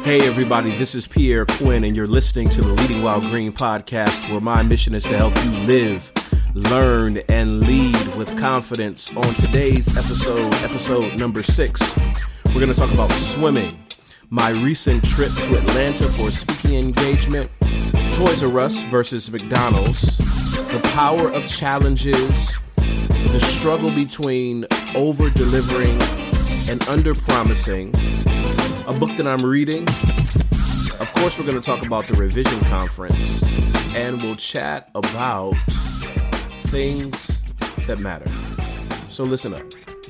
Hey everybody, this is Pierre Quinn and you're listening to the Leading While Green podcast, where my mission is to help you live, learn, and lead with confidence. On today's episode number 6, we're going to talk about swimming, my recent trip to Atlanta for a speaking engagement, Toys R Us versus McDonald's, the power of challenges, the struggle between over-delivering and under-promising, a book that I'm reading. Of course, we're going to talk about the revision conference, and we'll chat about things that matter. So listen up.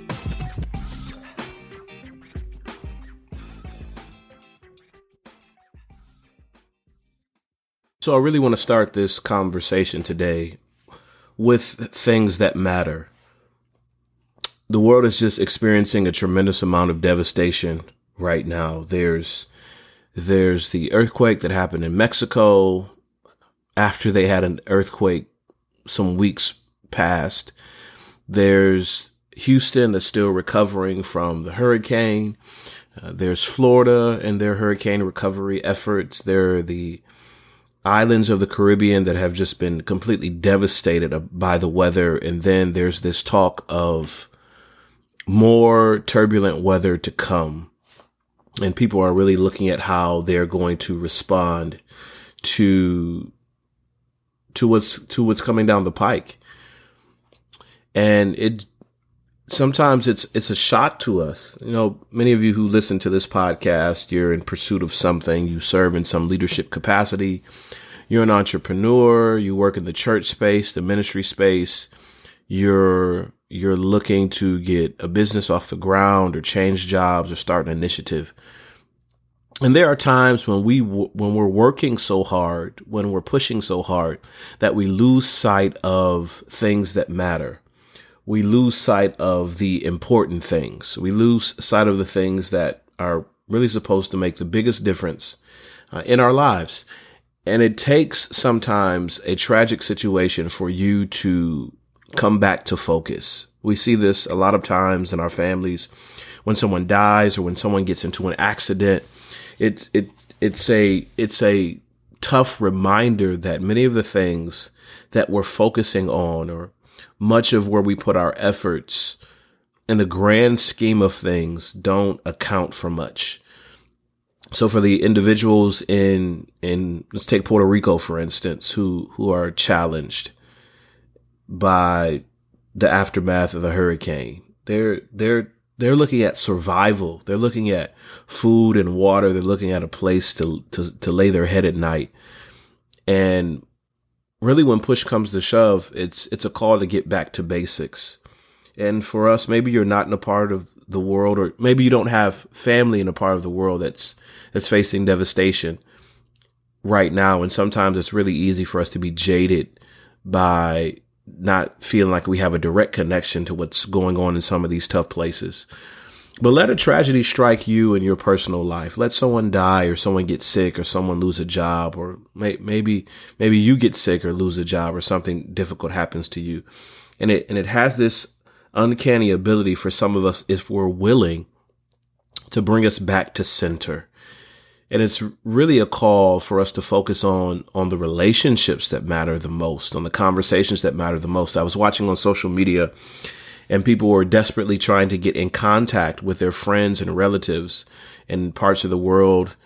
So I really want to start this conversation today with things that matter. The world is just experiencing a tremendous amount of devastation right now. There's the earthquake that happened in Mexico after they had an earthquake some weeks past. There's Houston that's still recovering from the hurricane. There's Florida and their hurricane recovery efforts. There are the islands of the Caribbean that have just been completely devastated by the weather. And then there's this talk of more turbulent weather to come. And people are really looking at how they're going to respond to what's coming down the pike. And sometimes it's a shock to us. You know, many of you who listen to this podcast, you're in pursuit of something. You serve in some leadership capacity. You're an entrepreneur. You work in the church space, the ministry space. You're looking to get a business off the ground or change jobs or start an initiative. And there are times when we're working so hard, when we're pushing so hard, that we lose sight of things that matter. We lose sight of the important things. We lose sight of the things that are really supposed to make the biggest difference in our lives. And it takes sometimes a tragic situation for you to come back to focus. We see this a lot of times in our families when someone dies or when someone gets into an accident. It's a tough reminder that many of the things that we're focusing on, or much of where we put our efforts in the grand scheme of things, don't account for much. So for the individuals in let's take Puerto Rico, for instance, who are challenged by the aftermath of the hurricane, they're looking at survival. They're looking at food and water. They're looking at a place to lay their head at night. And really, when push comes to shove, it's a call to get back to basics. And for us, maybe you're not in a part of the world, or maybe you don't have family in a part of the world that's facing devastation right now. And sometimes it's really easy for us to be jaded by not feeling like we have a direct connection to what's going on in some of these tough places. But let a tragedy strike you in your personal life. Let someone die, or someone get sick, or someone lose a job, or maybe you get sick or lose a job, or something difficult happens to you. And it has this uncanny ability for some of us, if we're willing, to bring us back to center. And it's really a call for us to focus on the relationships that matter the most, on the conversations that matter the most. I was watching on social media, and people were desperately trying to get in contact with their friends and relatives in parts of the world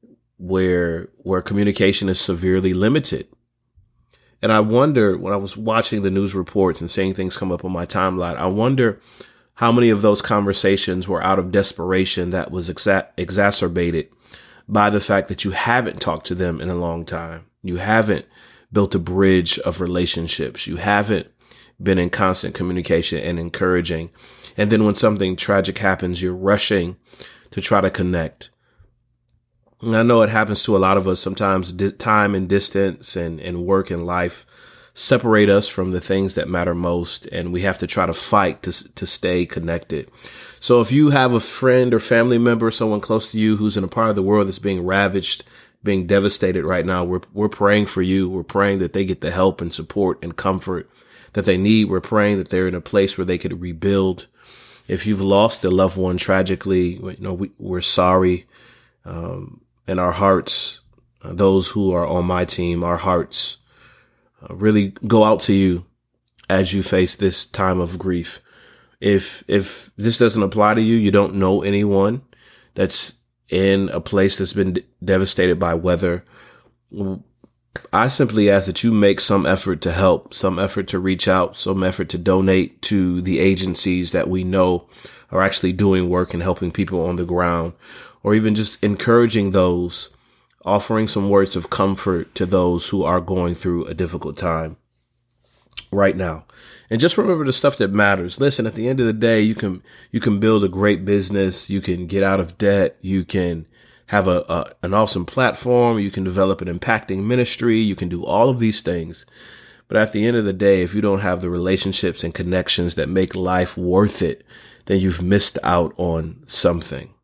where communication is severely limited. And I wonder, when I was watching the news reports and seeing things come up on my timeline, I wonder how many of those conversations were out of desperation that was exacerbated by the fact that you haven't talked to them in a long time. You haven't built a bridge of relationships. You haven't been in constant communication and encouraging. And then when something tragic happens, you're rushing to try to connect. And I know it happens to a lot of us. Sometimes time and distance and work and life separate us from the things that matter most, and we have to try to fight to stay connected. So if you have a friend or family member, someone close to you who's in a part of the world that's being ravaged, being devastated right now, we're praying for you. We're praying that they get the help and support and comfort that they need. We're praying that they're in a place where they could rebuild. If you've lost a loved one tragically, we're sorry. and our hearts, those who are on my team, our hearts really go out to you as you face this time of grief. If this doesn't apply to you, you don't know anyone that's in a place that's been devastated by weather, I simply ask that you make some effort to help, some effort to reach out, some effort to donate to the agencies that we know are actually doing work and helping people on the ground, or even just encouraging those, offering some words of comfort to those who are going through a difficult time right now. And just remember the stuff that matters. Listen, at the end of the day, you can build a great business. You can get out of debt. You can have an awesome platform. You can develop an impacting ministry. You can do all of these things. But at the end of the day, if you don't have the relationships and connections that make life worth it, then you've missed out on something.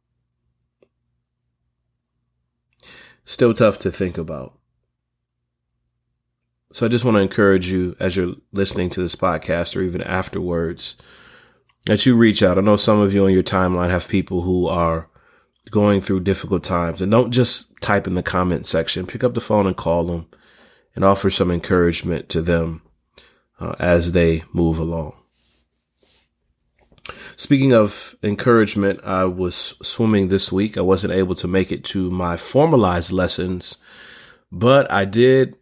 Still tough to think about. So I just want to encourage you as you're listening to this podcast or even afterwards that you reach out. I know some of you on your timeline have people who are going through difficult times, and don't just type in the comment section. Pick up the phone and call them and offer some encouragement to them as they move along. Speaking of encouragement, I was swimming this week. I wasn't able to make it to my formalized lessons, but I did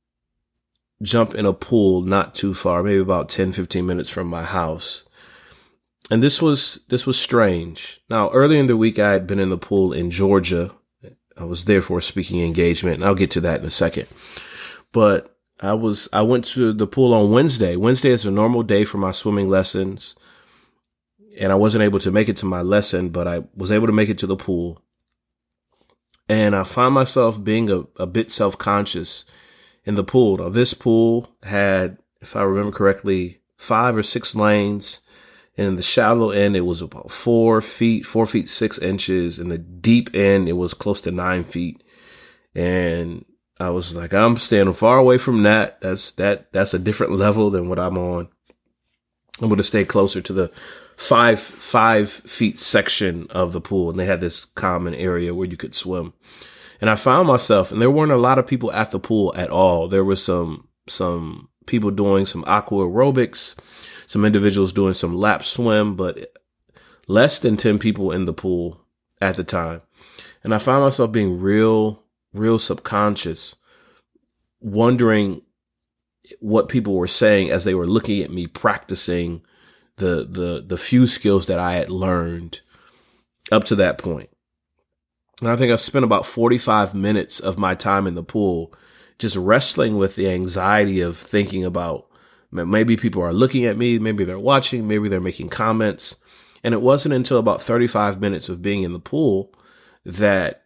jump in a pool not too far, maybe about 10, 15 minutes from my house. And this was strange. Now, earlier in the week, I had been in the pool in Georgia. I was there for a speaking engagement, and I'll get to that in a second. But I went to the pool on Wednesday. Wednesday is a normal day for my swimming lessons, and I wasn't able to make it to my lesson, but I was able to make it to the pool. And I find myself being a bit self-conscious in the pool. Now, this pool had, if I remember correctly, 5 or 6 lanes. And in the shallow end, it was about 4 feet 6 inches. In the deep end, it was close to 9 feet. And I was like, I'm staying far away from that. That's a different level than what I'm on. I'm going to stay closer to the 5 feet section of the pool. And they had this common area where you could swim. And I found myself, and there weren't a lot of people at the pool at all. There were some people doing some aqua aerobics, some individuals doing some lap swim, but less than 10 people in the pool at the time. And I found myself being real subconscious, wondering what people were saying as they were looking at me practicing the few skills that I had learned up to that point. And I think I spent about 45 minutes of my time in the pool just wrestling with the anxiety of thinking about maybe people are looking at me, maybe they're watching, maybe they're making comments. And it wasn't until about 35 minutes of being in the pool that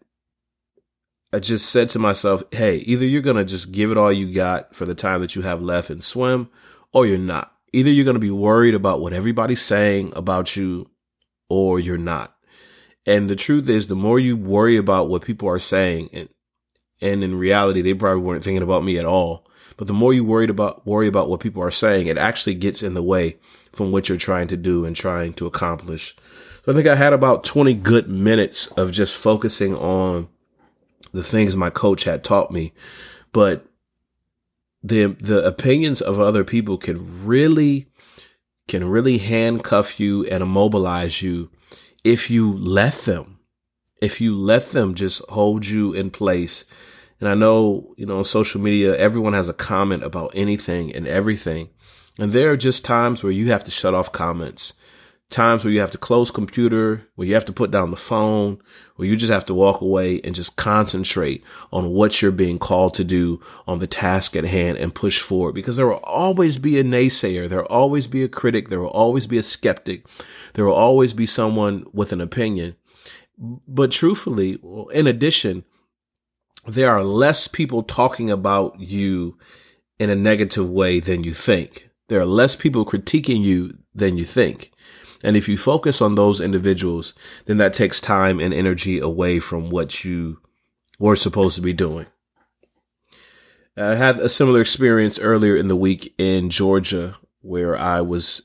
I just said to myself, hey, either you're going to just give it all you got for the time that you have left and swim, or you're not. Either you're going to be worried about what everybody's saying about you, or you're not. And the truth is, the more you worry about what people are saying, and in reality, they probably weren't thinking about me at all, but the more you worry about what people are saying, it actually gets in the way from what you're trying to do and trying to accomplish. So I think I had about 20 good minutes of just focusing on the things my coach had taught me. But the opinions of other people can really handcuff you and immobilize you if you let them just hold you in place. And I know, on social media, everyone has a comment about anything and everything. And there are just times where you have to shut off comments, times where you have to close computer, where you have to put down the phone, where you just have to walk away and just concentrate on what you're being called to do, on the task at hand, and push forward. Because there will always be a naysayer. There will always be a critic. There will always be a skeptic. There will always be someone with an opinion. But truthfully, in addition, there are less people talking about you in a negative way than you think. There are less people critiquing you than you think. And if you focus on those individuals, then that takes time and energy away from what you were supposed to be doing. I had a similar experience earlier in the week in Georgia, where I was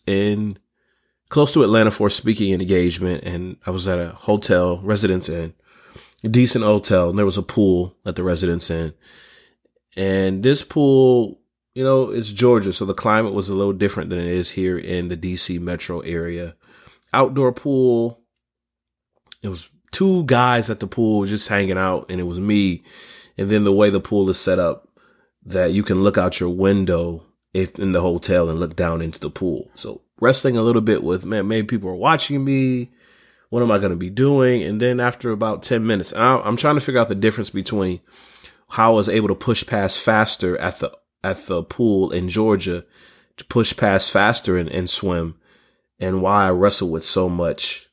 close to Atlanta for a speaking engagement, and I was at a hotel residence inn. decent hotel, and there was a pool at the Residence Inn. And this pool, it's Georgia, so the climate was a little different than it is here in the DC metro area. Outdoor pool. It was two guys at the pool just hanging out, and it was me. And then the way the pool is set up, that you can look out your window if in the hotel and look down into the pool. So wrestling a little bit with, man, maybe people are watching me. What am I going to be doing? And then after about 10 minutes, I'm trying to figure out the difference between how I was able to push past faster at the pool in Georgia, to push past faster and swim, and why I wrestle with so much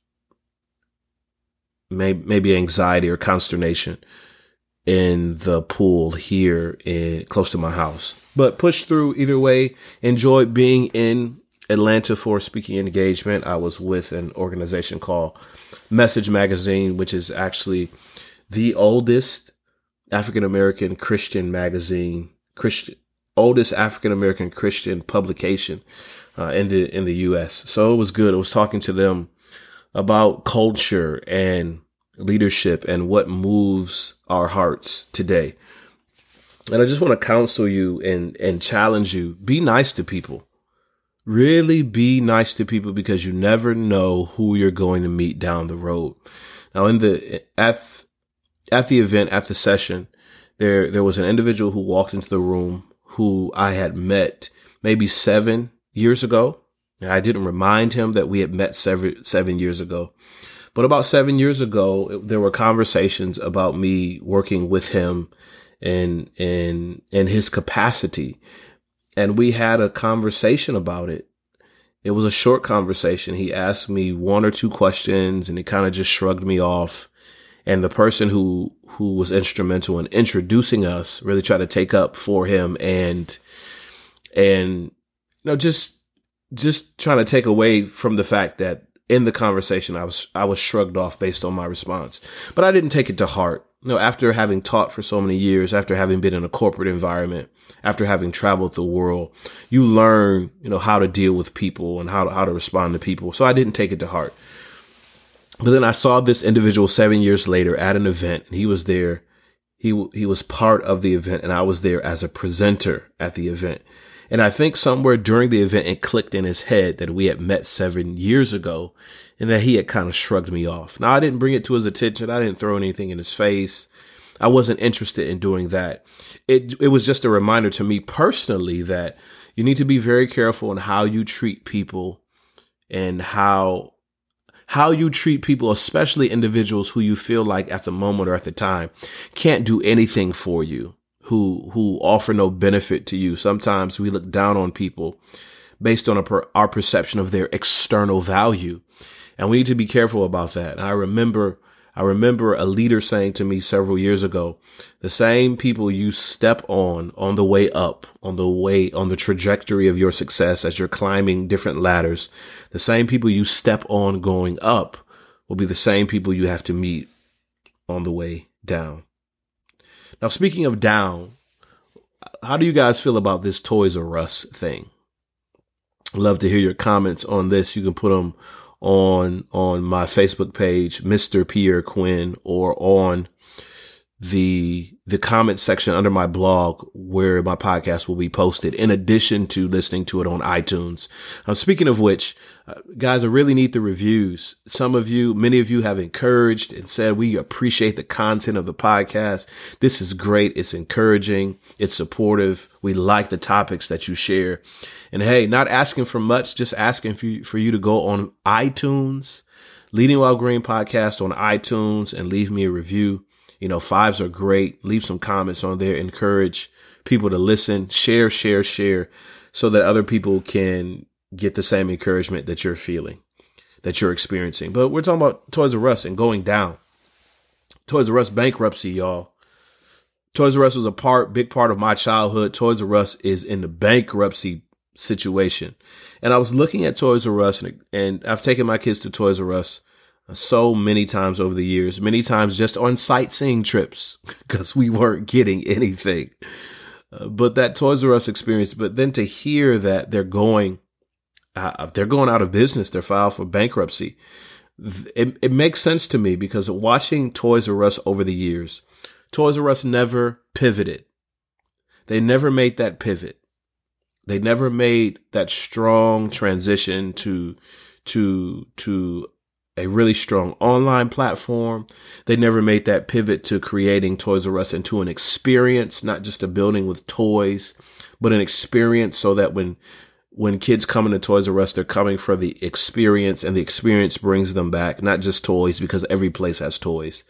maybe anxiety or consternation in the pool here close to my house. But pushed through either way. Enjoyed being in Atlanta for a speaking engagement. I was with an organization called Message Magazine, which is actually the oldest African-American Christian magazine, oldest African-American Christian publication in the U.S. So it was good. I was talking to them about culture and leadership and what moves our hearts today. And I just want to counsel you and challenge you. Be nice to people. Really be nice to people, because you never know who you're going to meet down the road. Now, at the event, at the session, there was an individual who walked into the room who I had met maybe 7 years ago. I didn't remind him that we had met 7 years ago. But about 7 years ago, there were conversations about me working with him in his capacity. And we had a conversation about it. It was a short conversation. He asked me one or two questions, and he kind of just shrugged me off. And the person who was instrumental in introducing us really tried to take up for him and just trying to take away from the fact that in the conversation, I was shrugged off based on my response. But I didn't take it to heart. After having taught for so many years, after having been in a corporate environment, after having traveled the world, you learn, how to deal with people and how to respond to people. So I didn't take it to heart. But then I saw this individual 7 years later at an event, and he was there. He was part of the event, and I was there as a presenter at the event. And I think somewhere during the event, it clicked in his head that we had met 7 years ago, and that he had kind of shrugged me off. Now, I didn't bring it to his attention. I didn't throw anything in his face. I wasn't interested in doing that. It was just a reminder to me personally that you need to be very careful in how you treat people, and how you treat people, especially individuals who you feel like at the moment or at the time can't do anything for you, who offer no benefit to you. Sometimes we look down on people based on our perception of their external value. And we need to be careful about that. And I remember a leader saying to me several years ago, the same people you step on the way up, on the trajectory of your success as you're climbing different ladders, the same people you step on going up will be the same people you have to meet on the way down. Now, speaking of down, how do you guys feel about this Toys R Us thing? I'd love to hear your comments on this. You can put them on my Facebook page, Mr. Pierre Quinn, or on the comment section under my blog where my podcast will be posted, in addition to listening to it on iTunes. Speaking of which, guys, I really need the reviews. Many of you have encouraged and said, we appreciate the content of the podcast. This is great. It's encouraging. It's supportive. We like the topics that you share. And hey, not asking for much, just asking for you to go on iTunes, Leading While Green podcast on iTunes, and leave me a review. 5s are great. Leave some comments on there. Encourage people to listen, share, so that other people can get the same encouragement that you're feeling, that you're experiencing. But we're talking about Toys R Us and going down. Toys R Us bankruptcy, y'all. Toys R Us was big part of my childhood. Toys R Us is in the bankruptcy situation. And I was looking at Toys R Us, and I've taken my kids to Toys R Us so many times over the years, many times just on sightseeing trips because we weren't getting anything. But that Toys R Us experience, but then to hear that they're going out of business, they're filed for bankruptcy. it makes sense to me because watching Toys R Us over the years, Toys R Us never pivoted. They never made that pivot. They never made that strong transition to a really strong online platform. They never made that pivot to creating Toys R Us into an experience, not just a building with toys, but an experience so that when kids come into Toys R Us, they're coming for the experience, and the experience brings them back, not just toys, because every place has toys.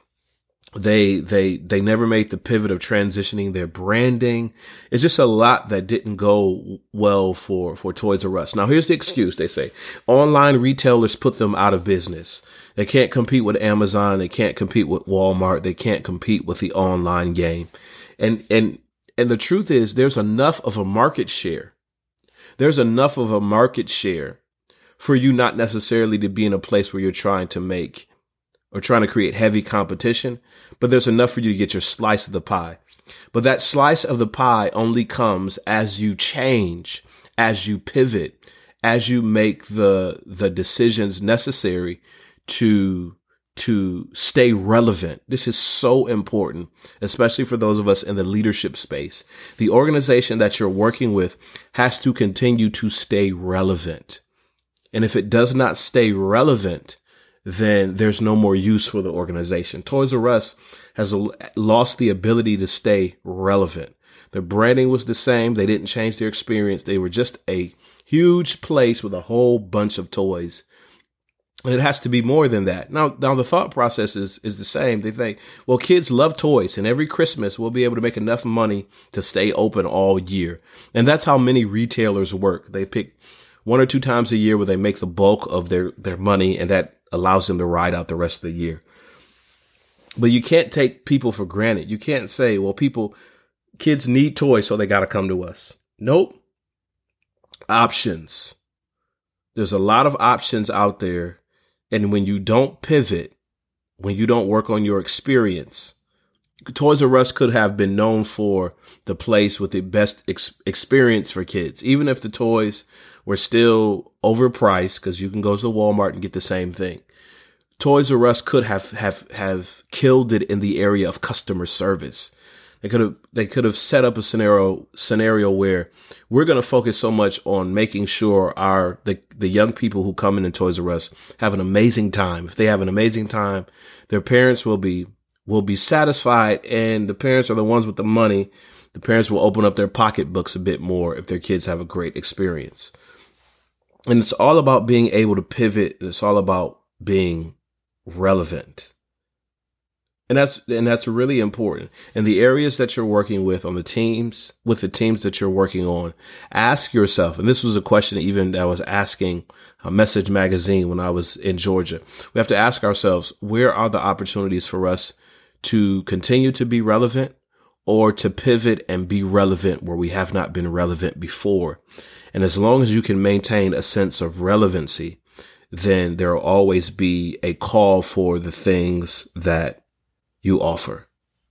They never made the pivot of transitioning their branding. It's just a lot that didn't go well for Toys R Us. Now, here's the excuse. They say online retailers put them out of business. They can't compete with Amazon. They can't compete with Walmart. They can't compete with the online game. And the truth is there's enough of a market share. There's enough of a market share for you not necessarily to be in a place where you're trying to make or trying to create heavy competition, but there's enough for you to get your slice of the pie. But that slice of the pie only comes as you change, as you pivot, as you make the decisions necessary to stay relevant. This is so important, especially for those of us in the leadership space. The organization that you're working with has to continue to stay relevant. And if it does not stay relevant, then there's no more use for the organization. Toys R Us has lost the ability to stay relevant. Their branding was the same. They didn't change their experience. They were just a huge place with a whole bunch of toys. And it has to be more than that. Now the thought process is the same. They think, well, kids love toys, and every Christmas we'll be able to make enough money to stay open all year. And that's how many retailers work. They pick 1 or 2 times a year where they make the bulk of their money, and that allows them to ride out the rest of the year. But you can't take people for granted. You can't say, well, kids need toys, so they got to come to us. Nope. Options. There's a lot of options out there. And when you don't pivot, when you don't work on your experience, Toys R Us could have been known for the place with the best experience for kids, even if the toys were still overpriced, because you can go to Walmart and get the same thing. Toys R Us could have killed it in the area of customer service. They could have set up a scenario where we're going to focus so much on making sure the young people who come into Toys R Us have an amazing time. If they have an amazing time, their parents will be satisfied, and the parents are the ones with the money. The parents will open up their pocketbooks a bit more if their kids have a great experience. And it's all about being able to pivot, and it's all about being relevant. And that's really important. In the areas that you're working with on the teams, with the teams that you're working on, ask yourself, and this was a question even that I was asking Message Magazine when I was in Georgia. We have to ask ourselves, where are the opportunities for us to continue to be relevant, or to pivot and be relevant where we have not been relevant before? And as long as you can maintain a sense of relevancy, then there will always be a call for the things that you offer.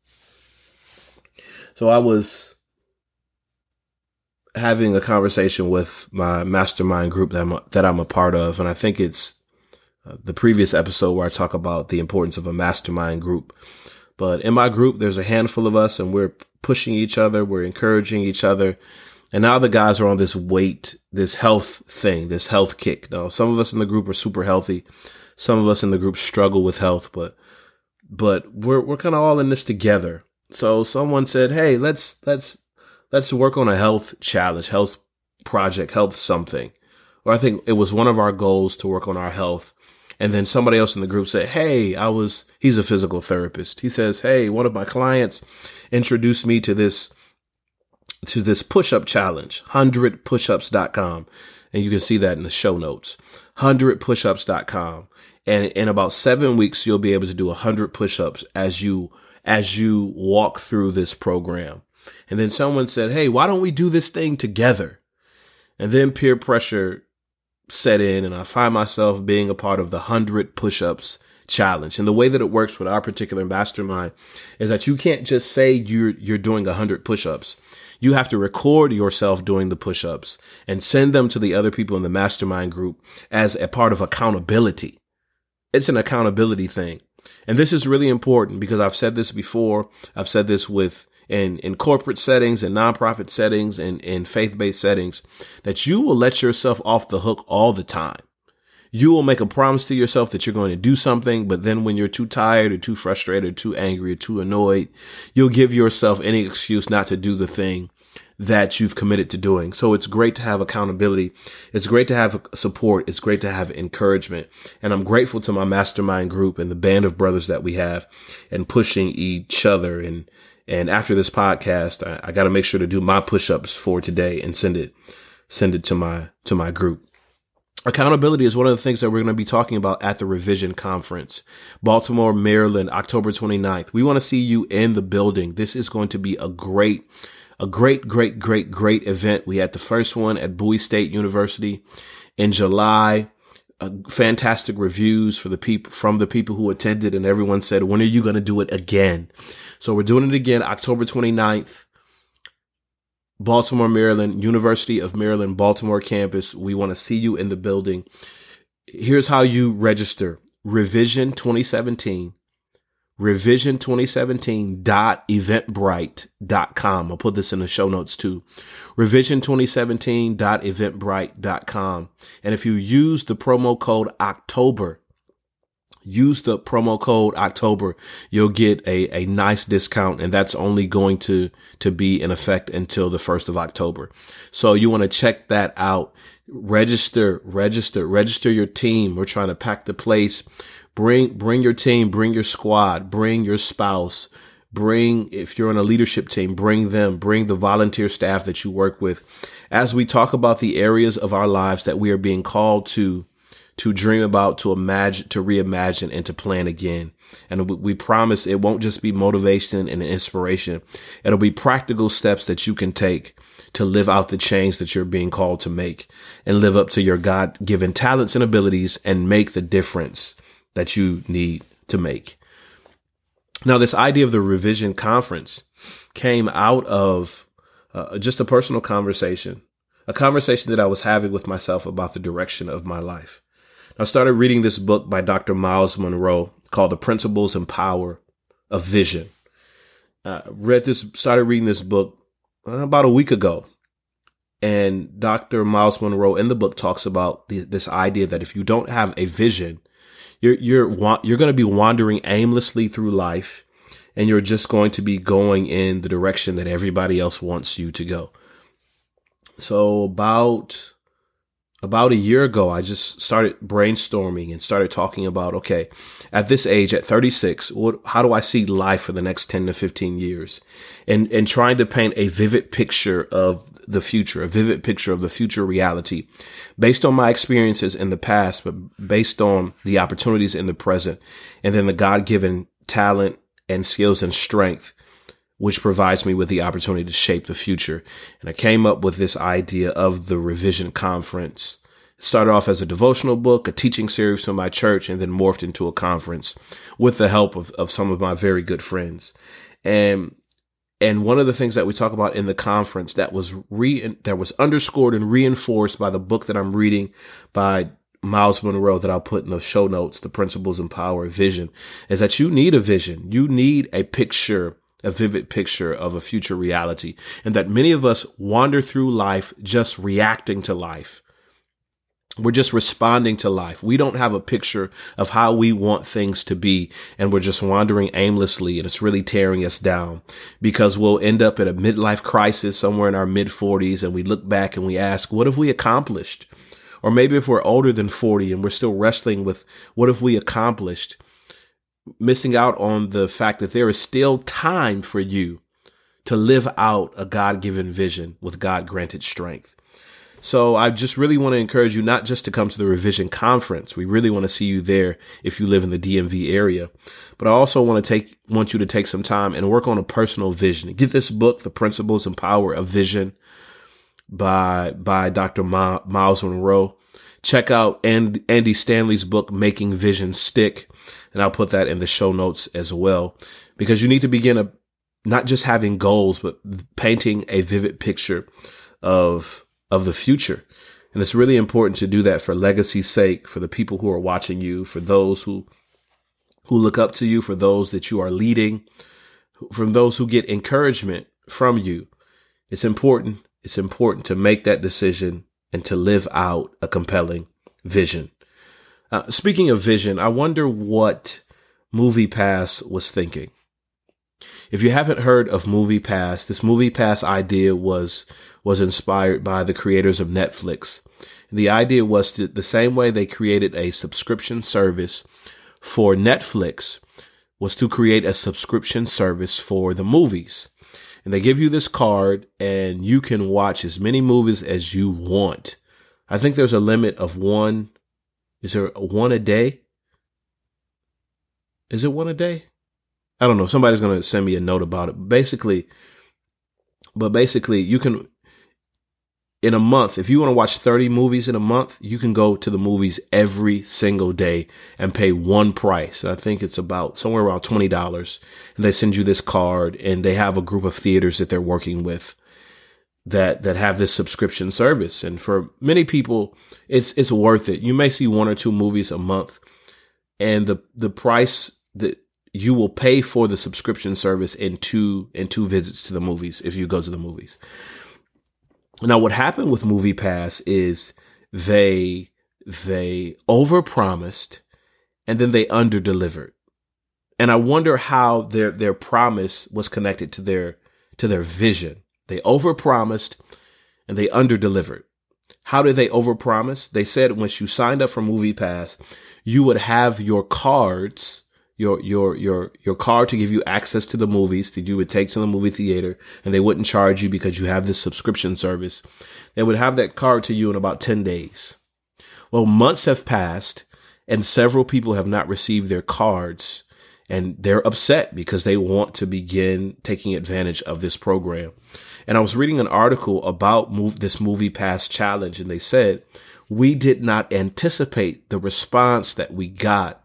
So I was having a conversation with my mastermind group that I'm a part of. And I think it's the previous episode where I talk about the importance of a mastermind group. But in my group, there's a handful of us, and we're pushing each other. We're encouraging each other. And now the guys are on this health thing, this health kick. Now, some of us in the group are super healthy. Some of us in the group struggle with health, but we're kind of all in this together. So someone said, hey, let's work on a health challenge, health project, health something. Or I think it was one of our goals to work on our health. And then somebody else in the group said, hey, he's a physical therapist. He says, hey, one of my clients introduced me to this push-up challenge, 100pushups.com. And you can see that in the show notes, 100pushups.com. And in about 7 weeks, you'll be able to do 100 push-ups as you walk through this program. And then someone said, hey, why don't we do this thing together? And then peer pressure set in, and I find myself being a part of the 100 push-ups challenge. And the way that it works with our particular mastermind is that you can't just say you're doing 100 push-ups. You have to record yourself doing the push-ups and send them to the other people in the mastermind group as a part of accountability. it's an accountability thing. And this is really important because I've said this before. I've said this in corporate settings and nonprofit settings and in faith-based settings, that you will let yourself off the hook all the time. You will make a promise to yourself that you're going to do something, but then when you're too tired or too frustrated or too angry or too annoyed, you'll give yourself any excuse not to do the thing that you've committed to doing. So it's great to have accountability. It's great to have support. It's great to have encouragement. And I'm grateful to my mastermind group and the band of brothers that we have and pushing each other. And after this podcast, I got to make sure to do my push-ups for today and send it to my group. Accountability is one of the things that we're going to be talking about at the Revision Conference, Baltimore, Maryland, October 29th. We want to see you in the building. This is going to be a great event. We had the first one at Bowie State University in July. Fantastic reviews from the people who attended, and everyone said, when are you going to do it again? So we're doing it again, October 29th. Baltimore, Maryland, University of Maryland, Baltimore campus. We want to see you in the building. Here's how you register. Revision 2017.eventbrite.com. I'll put this in the show notes too. Revision2017.eventbrite.com. And if you use the promo code October, you'll get a nice discount, and that's only going to be in effect until the 1st of October. So you want to check that out. Register your team. We're trying to pack the place. Bring your team, bring your squad, bring your spouse, if you're on a leadership team, bring the volunteer staff that you work with, as we talk about the areas of our lives that we are being called to dream about, to imagine, to reimagine, and to plan again. And we promise it won't just be motivation and inspiration. It'll be practical steps that you can take to live out the change that you're being called to make and live up to your God-given talents and abilities and make the difference that you need to make. Now, this idea of the Revision Conference came out of just a personal conversation, a conversation that I was having with myself about the direction of my life. I started reading this book by Dr. Myles Munroe called The Principles and Power of Vision. Started reading this book about a week ago. And Dr. Myles Munroe in the book talks about this idea that if you don't have a vision, you're going to be wandering aimlessly through life, and you're just going to be going in the direction that everybody else wants you to go. So about a year ago, I just started brainstorming and started talking about, okay, at this age, at 36, how do I see life for the next 10 to 15 years? And trying to paint a vivid picture of the future, a vivid picture of the future reality based on my experiences in the past, but based on the opportunities in the present, and then the God-given talent and skills and strength, which provides me with the opportunity to shape the future. And I came up with this idea of the Revision Conference. It started off as a devotional book, a teaching series from my church, and then morphed into a conference with the help of some of my very good friends. And one of the things that we talk about in the conference that was underscored and reinforced by the book that I'm reading by Myles Munroe that I'll put in the show notes, The Principles and Power of Vision, is that you need a vision. You need a vivid picture of a future reality, and that many of us wander through life just reacting to life. We're just responding to life. We don't have a picture of how we want things to be, and we're just wandering aimlessly, and it's really tearing us down because we'll end up at a midlife crisis somewhere in our mid-40s, and we look back and we ask, what have we accomplished? Or maybe if we're older than 40 and we're still wrestling with what have we accomplished, missing out on the fact that there is still time for you to live out a God-given vision with God-granted strength. So I just really want to encourage you not just to come to the Revision Conference. We really want to see you there if you live in the DMV area. But I also want you to take some time and work on a personal vision. Get this book, The Principles and Power of Vision by Dr. Myles Munroe. Check out Andy Stanley's book, Making Vision Stick. And I'll put that in the show notes as well, because you need to begin not just having goals, but painting a vivid picture of the future. And it's really important to do that for legacy's sake, for the people who are watching you, for those who look up to you, for those that you are leading, from those who get encouragement from you. It's important to make that decision and to live out a compelling vision. Speaking of vision, I wonder what MoviePass was thinking. If you haven't heard of MoviePass, this MoviePass idea was inspired by the creators of Netflix. And the idea was the same way they created a subscription service for Netflix was to create a subscription service for the movies. And they give you this card and you can watch as many movies as you want. I think there's a limit of one. Is there one a day? Is it one a day? I don't know. Somebody's going to send me a note about it. Basically, you can, in a month, if you want to watch 30 movies in a month, you can go to the movies every single day and pay one price. And I think it's about somewhere around $20. And they send you this card and they have a group of theaters that they're working with that have this subscription service. And for many people, it's worth it. You may see one or two movies a month, and the price that you will pay for the subscription service in two visits to the movies if you go to the movies. Now, what happened with MoviePass is they overpromised and then they underdelivered. And I wonder how their promise was connected to their vision. They overpromised and they underdelivered. How did they overpromise? They said once you signed up for MoviePass, you would have your cards, your card to give you access to the movies that you would take to the movie theater, and they wouldn't charge you because you have this subscription service. They would have that card to you in about 10 days. Well, months have passed and several people have not received their cards, and they're upset because they want to begin taking advantage of this program. And I was reading an article about this MoviePass challenge, and they said, we did not anticipate the response that we got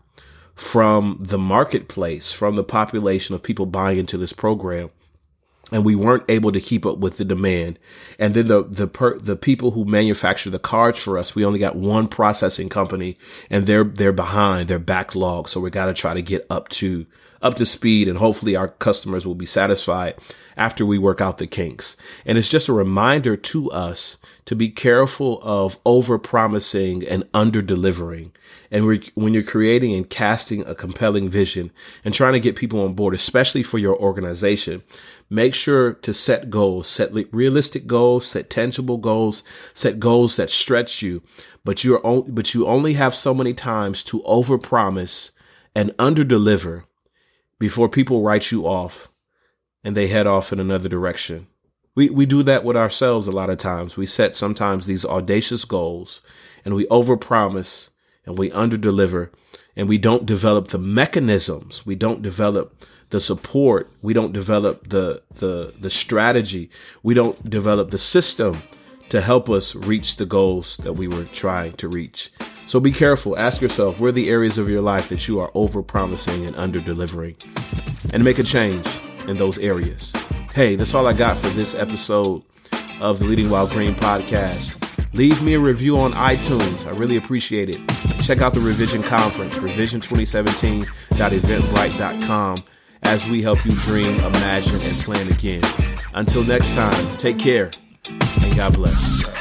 from the marketplace, from the population of people buying into this program. And we weren't able to keep up with the demand. And then the people who manufacture the cards for us, we only got one processing company, and they're behind, they're backlogged. So we got to try to get up to speed, and hopefully our customers will be satisfied after we work out the kinks. And it's just a reminder to us to be careful of over promising and under delivering. And when you're creating and casting a compelling vision and trying to get people on board, especially for your organization, make sure to set goals, set realistic goals, set tangible goals, set goals that stretch you. But you only have so many times to overpromise and underdeliver before people write you off and they head off in another direction. We do that with ourselves a lot of times. We set sometimes these audacious goals and we overpromise and we underdeliver, and we don't develop the mechanisms. We don't develop the support. We don't develop the strategy. We don't develop the system to help us reach the goals that we were trying to reach. So be careful. Ask yourself, where are the areas of your life that you are over-promising and under-delivering? And make a change in those areas. Hey, that's all I got for this episode of the Leading While Green podcast. Leave me a review on iTunes. I really appreciate it. Check out the Revision Conference, revision2017.eventbrite.com, as we help you dream, imagine, and plan again. Until next time, take care and God bless.